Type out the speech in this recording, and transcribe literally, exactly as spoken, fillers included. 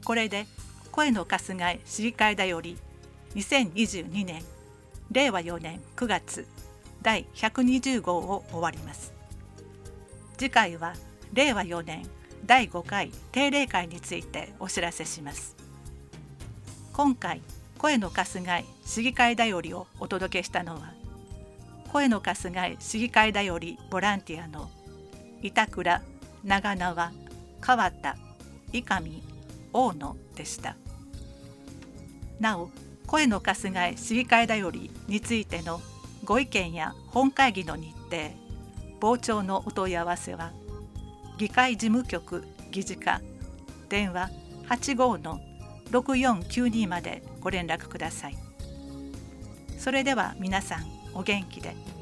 これで声の春日井市議会だよりにせんにじゅうにねんれいわよねんくがつだいひゃくにじゅうごうを終わります。次回はれいわよねんだいごかい定例会についてお知らせします。今回声の春日井市議会だよりをお届けしたのは、声の春日井市議会だよりボランティアの板倉、長縄、川田、伊上、大野でした。なお、声の春日井市議会だよりについてのご意見や本会議の日程、傍聴のお問い合わせは、議会事務局議事課電話 はちごーのろくよんきゅうに までご連絡ください。それでは皆さんお元気で。